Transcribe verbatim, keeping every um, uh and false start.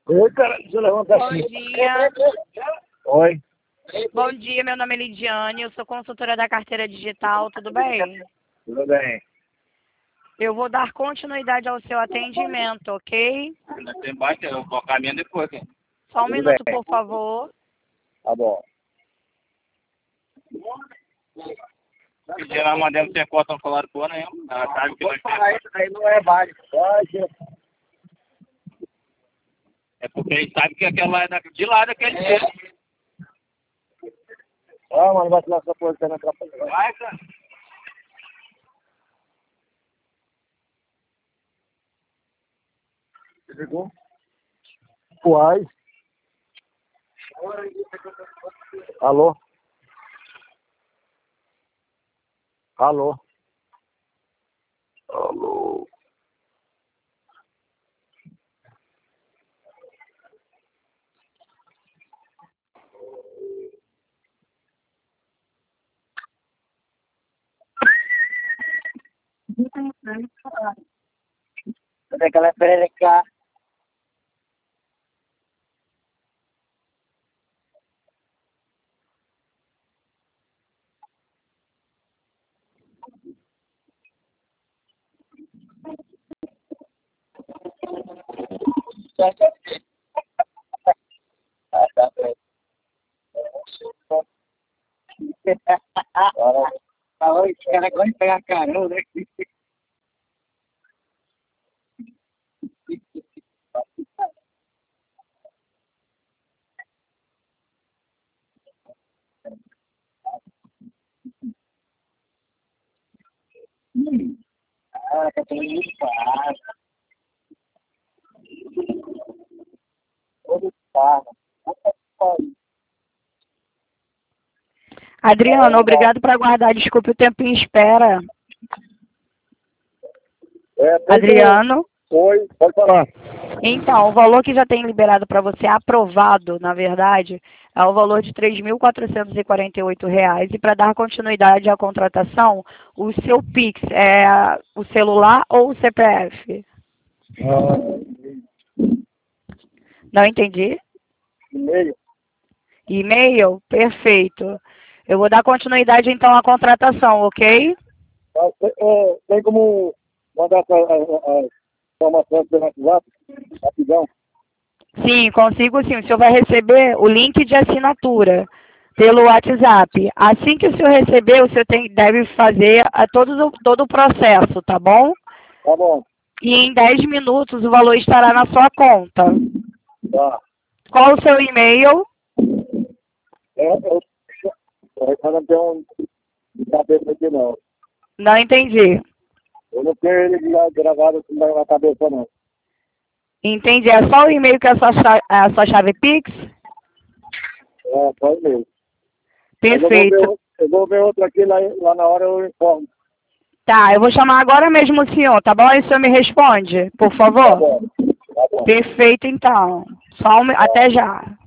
Oi, cara, deixa eu levantar Bom aqui. dia. Oi. Bom dia, meu nome é Lidiane, eu sou consultora da carteira digital, tudo bem? Tudo bem. Eu vou dar continuidade ao seu atendimento, ok? Ainda tem bate, eu vou caminhar depois aqui. Só um Tudo minuto, bem. por favor. Tá bom. Que dia nós mandamos sem cota, não falaram porra nenhuma. Ela sabe que nós temos. Isso aí não é válido. Pode. É porque ele sabe que aquela é da- de lá daquele dia. Ah, mano, vai tirar essa coisa que tá na atrapalhando. Vai, cara. Você ligou? Uai. Alô? Alô? Alô? Cadê aquela perereca? Ah, tá bem. Falou, esse cara gosta de pegar carona aqui. Ah, tá tudo muito fácil. Todo carro. Adriano, obrigado por aguardar, desculpe o tempo em espera. É, tem Adriano, que- Oi, pode falar. então, o valor que já tem liberado para você, aprovado, na verdade, é o valor de três mil quatrocentos e quarenta e oito reais. E para dar continuidade à contratação, o seu Pix é o celular ou o C P F? Ah, Não entendi. e-mail. E-mail? Perfeito. Eu vou dar continuidade então à contratação, ok? Ah, tem, é, tem como mandar essa a, a, a informação pelo WhatsApp? Rapidão. Sim, consigo sim. O senhor vai receber o link de assinatura pelo WhatsApp. Assim que o senhor receber, o senhor tem, deve fazer a todo, todo o processo, tá bom? Tá bom. E em dez minutos o valor estará na sua conta. Tá. Qual o seu e-mail? É, eu, eu não tenho de cabeça aqui, não. Não entendi. Eu não tenho ele gra- gravado assim na na cabeça, não. Entendi. É só o e-mail que é a sua, cha- é a sua chave Pix? É, só e-mail. Mas eu vou ver, Perfeito. o- eu vou ver outro aqui, lá, lá na hora eu informo. Tá, eu vou chamar agora mesmo o senhor, tá bom? Aí o senhor me responde, por Tá favor? bom. Tá bom. Perfeito, então. Só um, mi- até já.